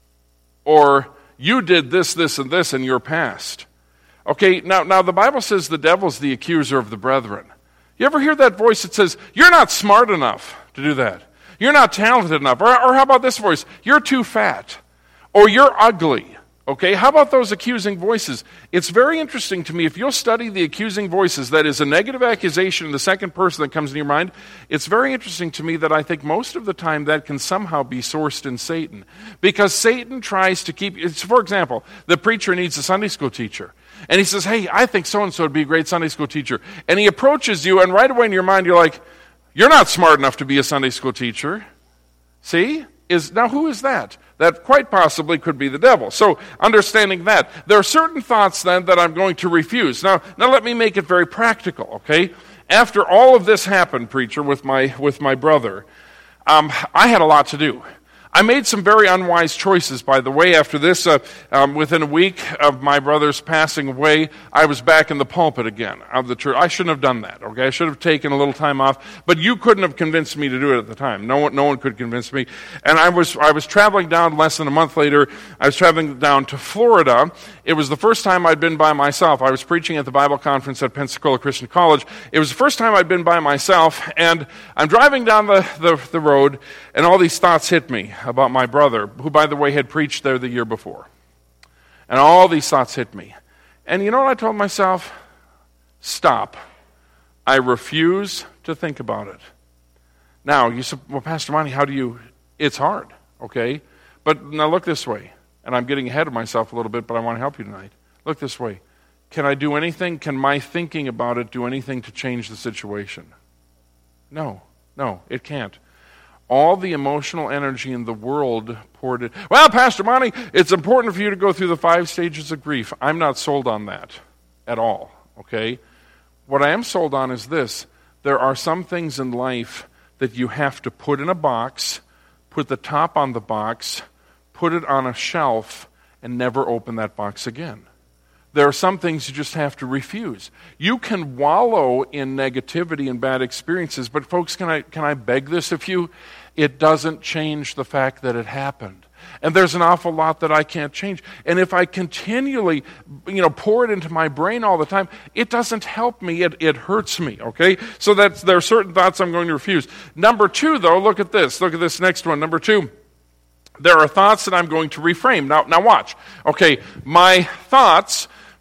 Speaker 2: Or, you did this, this, and this in your past. Okay, now, now the Bible says the devil's the accuser of the brethren. You ever hear that voice that says, you're not smart enough to do that? You're not talented enough. Or, or how about this voice? You're too fat. Or you're ugly. Okay, how about those accusing voices? It's very interesting to me. If you'll study the accusing voices, that is a negative accusation in the second person that comes in your mind, it's very interesting to me that I think most of the time that can somehow be sourced in Satan. Because Satan tries to keep, it's, for example, the preacher needs a Sunday school teacher. And he says, hey, I think so-and-so would be a great Sunday school teacher. And he approaches you, and right away in your mind you're like, you're not smart enough to be a Sunday school teacher. See? Is, now who is that? That quite possibly could be the devil. So understanding that, there are certain thoughts then that I'm going to refuse. Now, now let me make it very practical, okay? After all of this happened, preacher, with my with my brother, um, I had a lot to do. I made some very unwise choices, by the way. After this, uh, um, within a week of my brother's passing away, I was back in the pulpit again of the church. I shouldn't have done that, okay? I should have taken a little time off, but you couldn't have convinced me to do it at the time. No one, no one could convince me. And I was, I was traveling down less than a month later. I was traveling down to Florida. It was the first time I'd been by myself. I was preaching at the Bible conference at Pensacola Christian College. It was the first time I'd been by myself, and I'm driving down the, the, the road, and all these thoughts hit me about my brother, who, by the way, had preached there the year before. And all these thoughts hit me. And you know what I told myself? Stop. I refuse to think about it. Now, you said, well, Pastor Monty, how do you... It's hard, okay? But now look this way. And I'm getting ahead of myself a little bit, but I want to help you tonight. Look this way. Can I do anything? Can my thinking about it do anything to change the situation? No. No, it can't. All the emotional energy in the world poured in. Well, Pastor Monty, it's important for you to go through the five stages of grief. I'm not sold on that at all, okay? What I am sold on is this. There are some things in life that you have to put in a box, put the top on the box, put it on a shelf, and never open that box again. There are some things you just have to refuse. You can wallow in negativity and bad experiences, but folks, can I can I beg this of you? It doesn't change the fact that it happened. And there's an awful lot that I can't change. And if I continually, you know, pour it into my brain all the time, it doesn't help me. It, it hurts me, okay? So that's, there are certain thoughts I'm going to refuse. Number two, though, look at this. Look at this next one. Number two. There are thoughts that I'm going to reframe. Now, now watch. Okay, my thoughts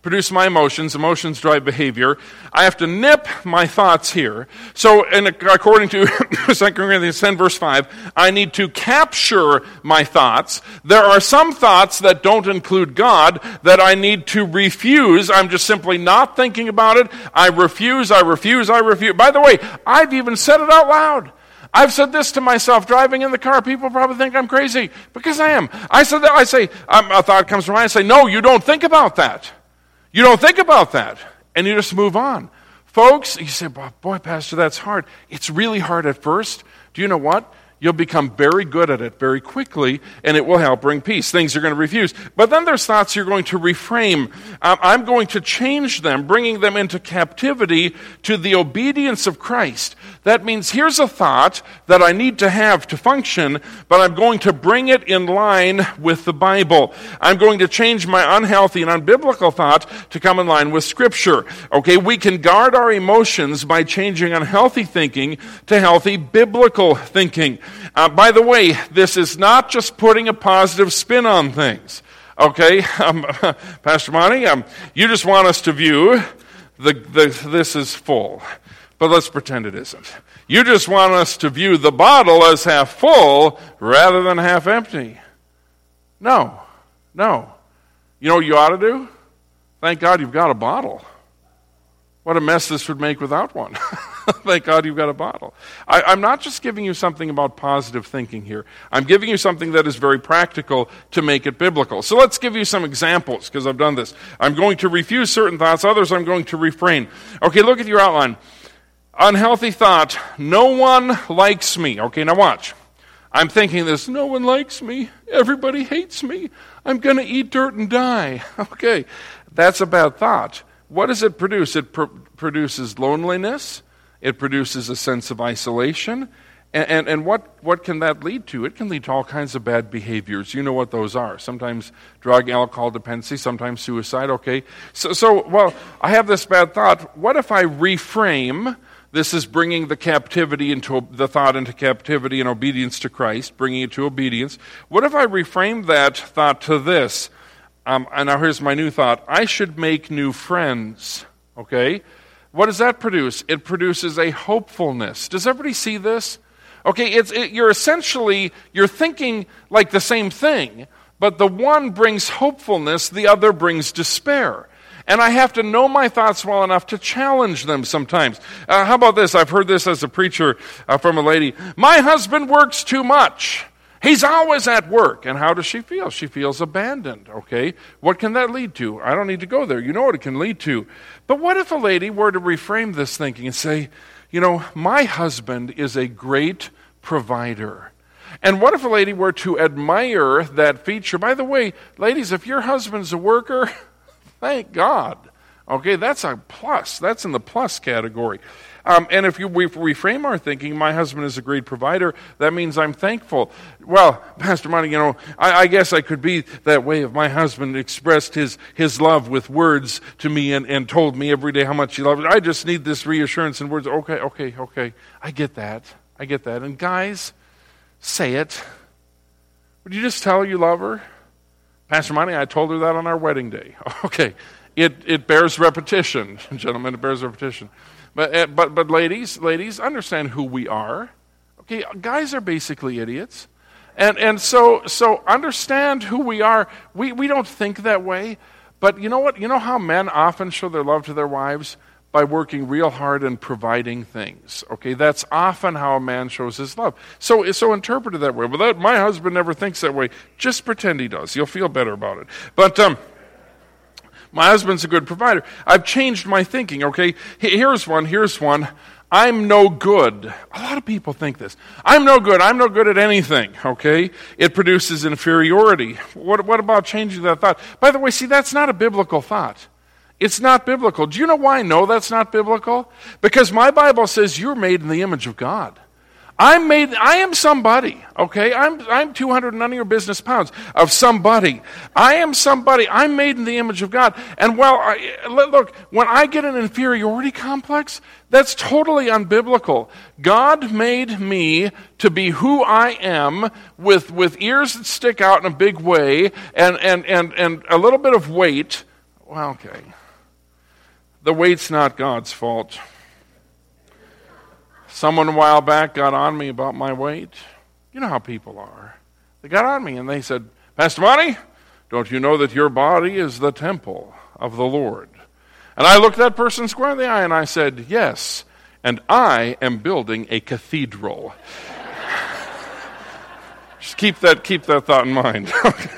Speaker 2: produce my emotions. Emotions drive behavior. I have to nip my thoughts here. So, and according to Second Corinthians ten, verse five, I need to capture my thoughts. There are some thoughts that don't include God that I need to refuse. I'm just simply not thinking about it. I refuse, I refuse, I refuse. By the way, I've even said it out loud. I've said this to myself driving in the car. People probably think I'm crazy because I am. I said that. I say, um, a thought comes to mind. I say, no, you don't think about that. You don't think about that. And you just move on. Folks, you say, boy, Pastor, that's hard. It's really hard at first. Do you know what? You'll become very good at it very quickly, and it will help bring peace. Things you're going to refuse. But then there's thoughts you're going to reframe. Um, I'm going to change them, bringing them into captivity to the obedience of Christ. That means here's a thought that I need to have to function, but I'm going to bring it in line with the Bible. I'm going to change my unhealthy and unbiblical thought to come in line with Scripture. Okay, we can guard our emotions by changing unhealthy thinking to healthy biblical thinking. Uh, by the way, this is not just putting a positive spin on things. Okay, um, Pastor Monty, um, you just want us to view the, the this is full. But let's pretend it isn't. You just want us to view the bottle as half full rather than half empty. No, no. You know what you ought to do? Thank God you've got a bottle. What a mess this would make without one. Thank God you've got a bottle. I, I'm not just giving you something about positive thinking here. I'm giving you something that is very practical to make it biblical. So let's give you some examples, because I've done this. I'm going to refuse certain thoughts, others I'm going to refrain. Okay, look at your outline. Unhealthy thought, no one likes me. Okay, now watch. I'm thinking this, no one likes me. Everybody hates me. I'm going to eat dirt and die. Okay, that's a bad thought. What does it produce? It pr- produces loneliness. It produces a sense of isolation. And, and, and what, what can that lead to? It can lead to all kinds of bad behaviors. You know what those are. Sometimes drug, alcohol dependency, sometimes suicide. Okay, so, so well, I have this bad thought. What if I reframe? This is bringing the captivity into the thought into captivity and obedience to Christ, bringing it to obedience. What if I reframe that thought to this? Um, and now here's my new thought. I should make new friends. Okay? What does that produce? It produces a hopefulness. Does everybody see this? Okay, it's it, you're essentially, you're thinking like the same thing, but the one brings hopefulness, the other brings despair. And I have to know my thoughts well enough to challenge them sometimes. Uh, how about this? I've heard this as a preacher uh, from a lady. My husband works too much. He's always at work. And how does she feel? She feels abandoned, okay? What can that lead to? I don't need to go there. You know what it can lead to. But what if a lady were to reframe this thinking and say, you know, my husband is a great provider. And what if a lady were to admire that feature? By the way, ladies, if your husband's a worker, thank God. Okay, that's a plus. That's in the plus category. Um, and if you, we reframe our thinking, my husband is a great provider, that means I'm thankful. Well, Pastor Monty, you know, I, I guess I could be that way if my husband expressed his, his love with words to me and, and told me every day how much he loved it. I just need this reassurance in words. Okay, okay, okay. I get that. I get that. And guys, say it. Would you just tell her you love her? Pastor Monty, I told her that on our wedding day. Okay. It it bears repetition, gentlemen, it bears repetition. But but but ladies, ladies, understand who we are. Okay, guys are basically idiots. And and so so understand who we are. We we don't think that way. But you know what? You know how men often show their love to their wives? By working real hard and providing things. Okay, that's often how a man shows his love. So so interpret it that way. But that, my husband never thinks that way. Just pretend he does. You'll feel better about it. But um my husband's a good provider. I've changed my thinking, okay? Here's one, here's one. I'm no good. A lot of people think this. I'm no good. I'm no good at anything, okay? It produces inferiority. What, what about changing that thought? By the way, see, that's not a biblical thought. It's not biblical. Do you know why I know that's not biblical? Because my Bible says you're made in the image of God. I'm made, I am somebody, okay? I'm I'm two hundred, none of your business pounds of somebody. I am somebody. I'm made in the image of God. And well, I, look, when I get an inferiority complex, that's totally unbiblical. God made me to be who I am with, with ears that stick out in a big way and, and, and, and a little bit of weight. well, okay. The weight's not God's fault. Someone a while back got on me about my weight. You know how people are. They got on me and they said, Pastor Monty, don't you know that your body is the temple of the Lord? And I looked that person square in the eye and I said, yes, and I am building a cathedral. Just keep that, keep that thought in mind.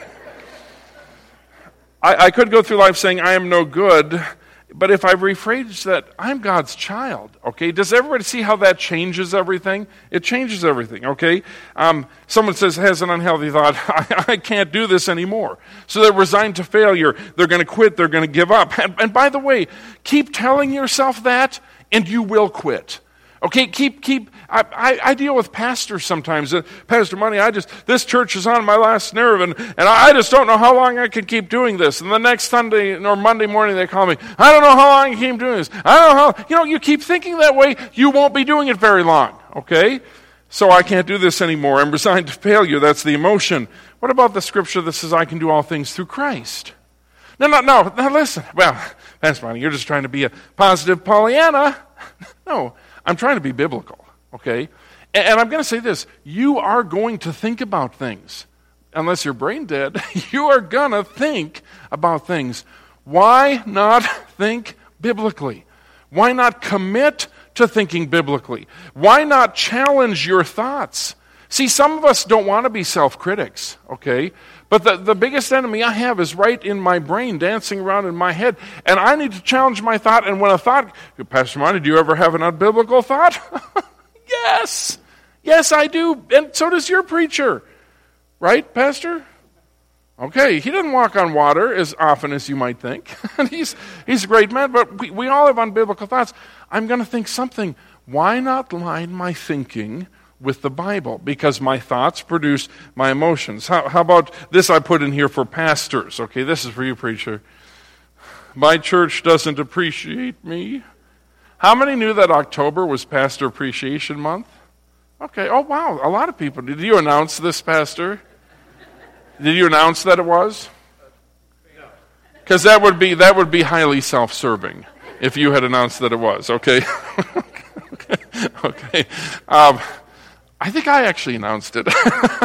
Speaker 2: I, I could go through life saying I am no good, but if I rephrase that, I'm God's child, okay? Does everybody see how that changes everything? It changes everything, okay? Um, someone says, has an unhealthy thought, I, I can't do this anymore. So they're resigned to failure. They're going to quit. They're going to give up. And, and by the way, keep telling yourself that, and you will quit. Okay, keep, keep, I, I, I deal with pastors sometimes. Uh, Pastor Money, I just, this church is on my last nerve, and, and I just don't know how long I can keep doing this. And the next Sunday or Monday morning they call me, I don't know how long I can keep doing this. I don't know how, you know, you keep thinking that way, you won't be doing it very long, okay? So I can't do this anymore. I'm resigned to failure. That's the emotion. What about the scripture that says I can do all things through Christ? No, no, no, now listen. Well, Pastor Money, you're just trying to be a positive Pollyanna. No. I'm trying to be biblical, okay? And, and I'm going to say this. You are going to think about things. Unless you're brain dead, you are going to think about things. Why not think biblically? Why not commit to thinking biblically? Why not challenge your thoughts? See, some of us don't want to be self-critics, okay? But the, the biggest enemy I have is right in my brain, dancing around in my head. And I need to challenge my thought. And when a thought, Pastor Monty, do you ever have an unbiblical thought? Yes. Yes, I do. And so does your preacher. Right, Pastor? Okay, he doesn't walk on water as often as you might think. And he's, he's a great man, but we, we all have unbiblical thoughts. I'm going to think something. Why not line my thinking with the Bible? Because my thoughts produce my emotions. How, how about this I put in here for pastors? Okay, this is for you, preacher. My church doesn't appreciate me. How many knew that October was Pastor Appreciation Month? Okay, oh wow, a lot of people. Did you announce this, Pastor? Did you announce that it was? Because that would be that would be highly self-serving if you had announced that it was, okay? okay. okay. Um, I think I actually announced it.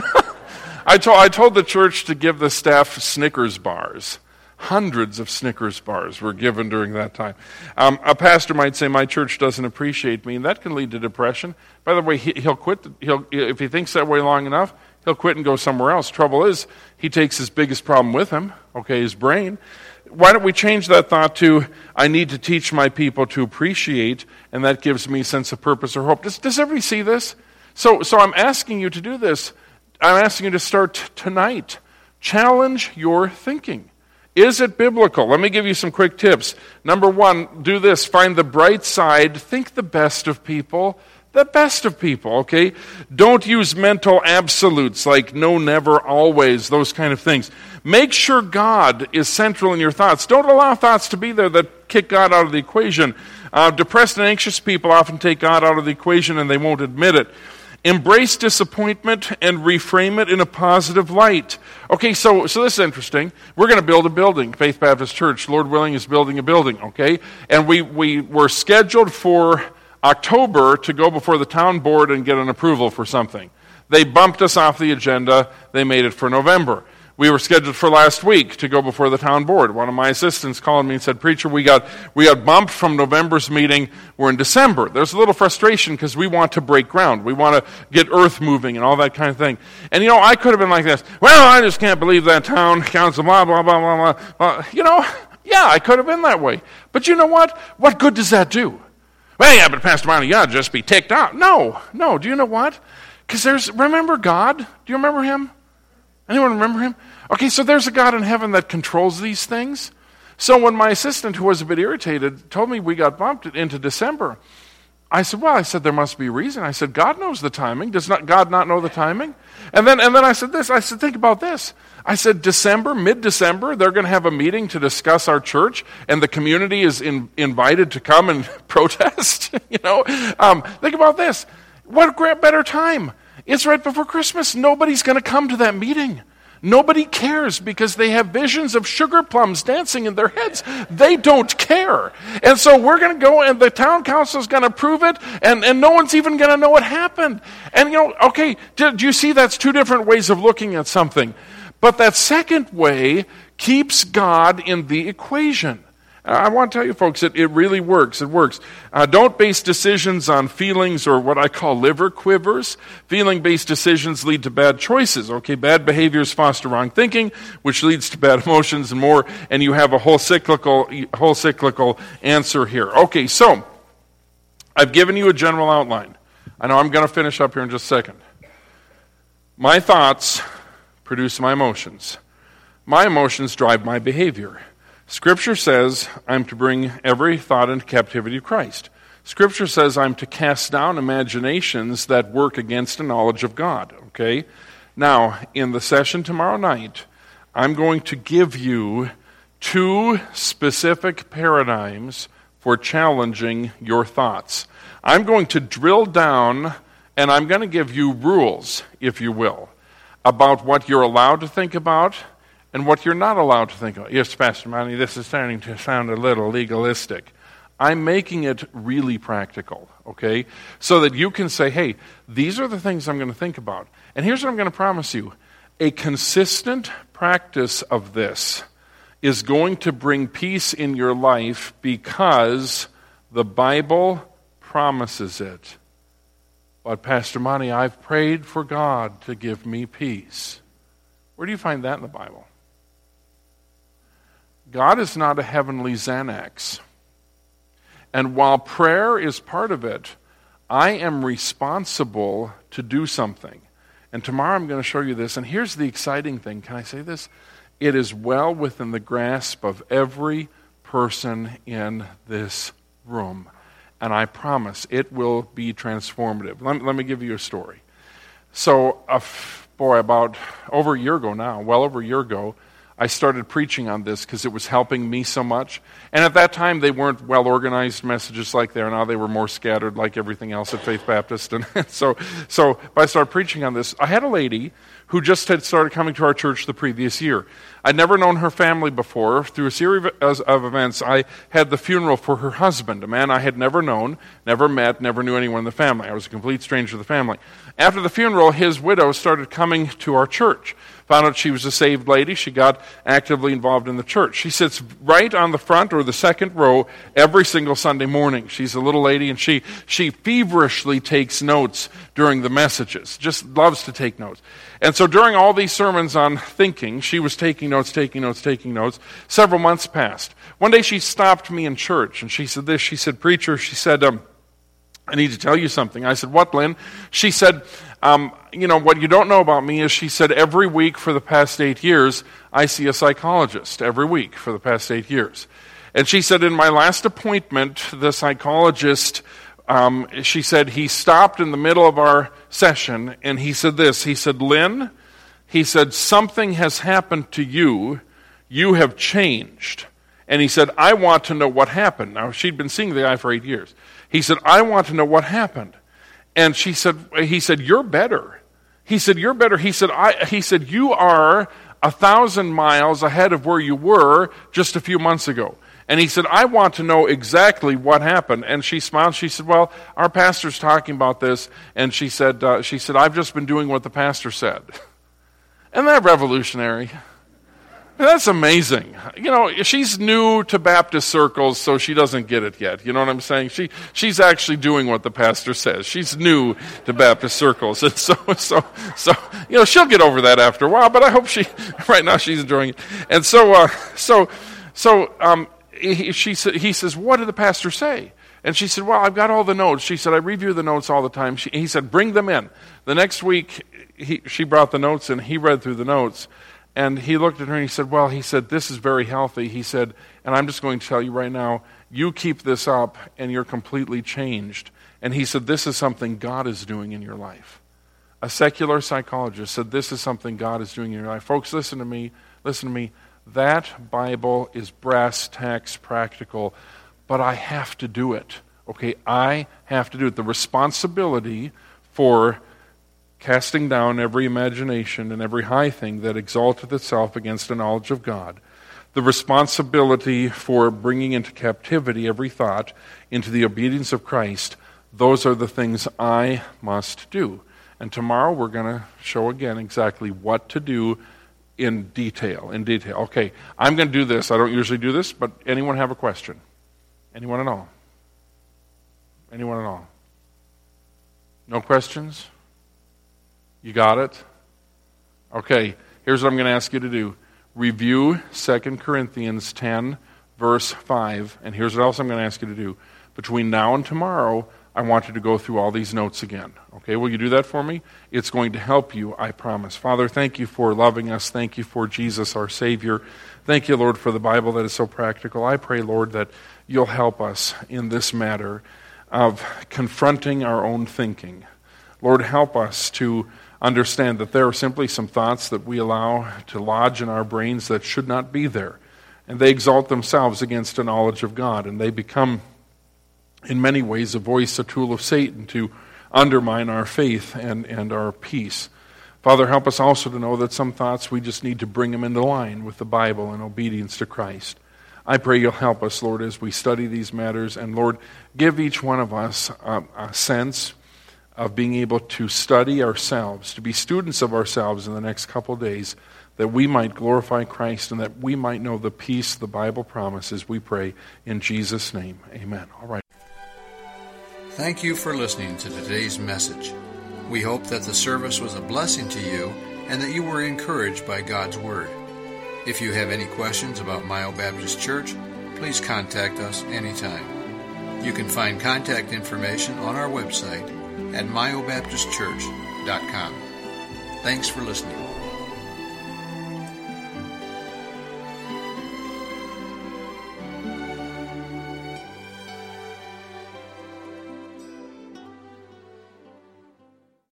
Speaker 2: I told I told the church to give the staff Snickers bars. Hundreds of Snickers bars were given during that time. Um, a pastor might say, "My church doesn't appreciate me," and that can lead to depression. By the way, he, he'll quit. He'll if he thinks that way long enough, he'll quit and go somewhere else. Trouble is, he takes his biggest problem with him. Okay, his brain. Why don't we change that thought to, I need to teach my people to appreciate, and that gives me a sense of purpose or hope. Does, does everybody see this? So, so I'm asking you to do this. I'm asking you to start t- tonight. Challenge your thinking. Is it biblical? Let me give you some quick tips. Number one, do this. Find the bright side. Think the best of people. The best of people, okay? Don't use mental absolutes like no, never, always, those kind of things. Make sure God is central in your thoughts. Don't allow thoughts to be there that kick God out of the equation. Uh, depressed and anxious people often take God out of the equation and they won't admit it. Embrace disappointment and reframe it in a positive light. Okay, so so this is interesting. We're going to build a building. Faith Baptist Church, Lord willing, is building a building, okay? And we, we were scheduled for October to go before the town board and get an approval for something. They bumped us off the agenda. They made it for November. We were scheduled for last week to go before the town board. One of my assistants called me and said, "Preacher, we got we got bumped from November's meeting. We're in December." There's a little frustration because we want to break ground. We want to get earth moving and all that kind of thing. And, you know, I could have been like this. Well, I just can't believe that town council, blah, blah, blah, blah, blah, blah. You know, yeah, I could have been that way. But you know what? What good does that do? Well, yeah, but Pastor Monty, you ought to just be ticked off. No, no. Do you know what? Because there's, remember God? Do you remember him? Anyone remember him? Okay, so there's a God in heaven that controls these things. So when my assistant, who was a bit irritated, told me we got bumped into December, I said, well, I said, there must be a reason. I said, God knows the timing. Does not God not know the timing? And then and then I said this. I said, think about this. I said, December, mid-December, they're going to have a meeting to discuss our church, and the community is in, invited to come and protest. you know, um, think about this. What great better time? It's right before Christmas. Nobody's going to come to that meeting. Nobody cares because they have visions of sugar plums dancing in their heads. They don't care. And so we're going to go and the town council is going to approve it and, and no one's even going to know what happened. And, you know, okay, do, do you see that's two different ways of looking at something? But that second way keeps God in the equation. I want to tell you, folks, it, it really works. It works. Uh, don't base decisions on feelings or what I call liver quivers. Feeling-based decisions lead to bad choices. Okay, bad behaviors foster wrong thinking, which leads to bad emotions and more. And you have a whole cyclical, whole cyclical answer here. Okay, so I've given you a general outline. I know I'm going to finish up here in just a second. My thoughts produce my emotions. My emotions drive my behavior. Scripture says I'm to bring every thought into captivity to Christ. Scripture says I'm to cast down imaginations that work against a knowledge of God. Okay? Now, in the session tomorrow night, I'm going to give you two specific paradigms for challenging your thoughts. I'm going to drill down, and I'm going to give you rules, if you will, about what you're allowed to think about and what you're not allowed to think about. Yes, Pastor Monty, this is starting to sound a little legalistic. I'm making it really practical, okay? So that you can say, hey, these are the things I'm going to think about. And here's what I'm going to promise you. A consistent practice of this is going to bring peace in your life because the Bible promises it. But Pastor Monty, I've prayed for God to give me peace. Where do you find that in the Bible? God is not a heavenly Xanax. And while prayer is part of it, I am responsible to do something. And tomorrow I'm going to show you this. And here's the exciting thing. Can I say this? It is well within the grasp of every person in this room. And I promise it will be transformative. Let, let me give you a story. So, uh, boy, about over a year ago now, well over a year ago, I started preaching on this because it was helping me so much. And at that time, they weren't well-organized messages like they are now. They were more scattered like everything else at Faith Baptist. And so, so but I started preaching on this. I had a lady who just had started coming to our church the previous year. I'd never known her family before. Through a series of, of events, I had the funeral for her husband, a man I had never known, never met, never knew anyone in the family. I was a complete stranger to the family. After the funeral, his widow started coming to our church. Found out she was a saved lady. She got actively involved in the church. She sits right on the front or the second row every single Sunday morning. She's a little lady, and she, she feverishly takes notes during the messages. Just loves to take notes. And so during all these sermons on thinking, she was taking notes, taking notes, taking notes. Several months passed. One day she stopped me in church, and she said this. She said, "Preacher," she said, um, "I need to tell you something." I said, "What, Lynn?" She said, um, you know, what you don't know about me is, she said, every week for the past eight years, I see a psychologist every week for the past eight years. And she said, in my last appointment, the psychologist, um, she said, he stopped in the middle of our session, and he said this. He said, "Lynn," he said, "something has happened to you. You have changed." And he said, "I want to know what happened." Now, she'd been seeing the guy for eight years. He said, "I want to know what happened." And she said, he said, "You're better." He said, "You're better." He said, I, he said, "You are a thousand miles ahead of where you were just a few months ago." And he said, "I want to know exactly what happened." And she smiled. She said, "Well, our pastor's talking about this." And she said, uh, she said, "I've just been doing what the pastor said." Isn't that revolutionary? That's amazing. You know, she's new to Baptist circles, so she doesn't get it yet. You know what I'm saying? She she's actually doing what the pastor says. She's new to Baptist circles, and so so so you know, she'll get over that after a while. But I hope she right now she's enjoying it. And so uh, so so um, he, she he says, "What did the pastor say?" And she said, "Well, I've got all the notes." She said, "I review the notes all the time." She, he said, "Bring them in." The next week, he, she brought the notes in. He read through the notes. And he looked at her and he said, "Well," he said, "this is very healthy." He said, "And I'm just going to tell you right now, you keep this up and you're completely changed." And he said, "This is something God is doing in your life." A secular psychologist said, "This is something God is doing in your life." Folks, listen to me. Listen to me. That Bible is brass tacks practical, but I have to do it. Okay, I have to do it. The responsibility for casting down every imagination and every high thing that exalteth itself against the knowledge of God, the responsibility for bringing into captivity every thought into the obedience of Christ, those are the things I must do. And tomorrow we're going to show again exactly what to do in detail. In detail. Okay, I'm going to do this. I don't usually do this, but anyone have a question? Anyone at all? Anyone at all? No questions? You got it? Okay, here's what I'm going to ask you to do. Review Second Corinthians ten, verse five, and here's what else I'm going to ask you to do. Between now and tomorrow, I want you to go through all these notes again. Okay, will you do that for me? It's going to help you, I promise. Father, thank you for loving us. Thank you for Jesus, our Savior. Thank you, Lord, for the Bible that is so practical. I pray, Lord, that you'll help us in this matter of confronting our own thinking. Lord, help us to understand that there are simply some thoughts that we allow to lodge in our brains that should not be there. And they exalt themselves against the knowledge of God, and they become in many ways a voice, a tool of Satan to undermine our faith and, and our peace. Father, help us also to know that some thoughts we just need to bring them into line with the Bible and obedience to Christ. I pray you'll help us, Lord, as we study these matters. And Lord, give each one of us a, a sense of being able to study ourselves, to be students of ourselves in the next couple of days, that we might glorify Christ and that we might know the peace the Bible promises. We pray in Jesus' name. Amen. All right.
Speaker 1: Thank you for listening to today's message. We hope that the service was a blessing to you and that you were encouraged by God's Word. If you have any questions about Myo Baptist Church, please contact us anytime. You can find contact information on our website at myo baptist church dot com. Thanks for listening.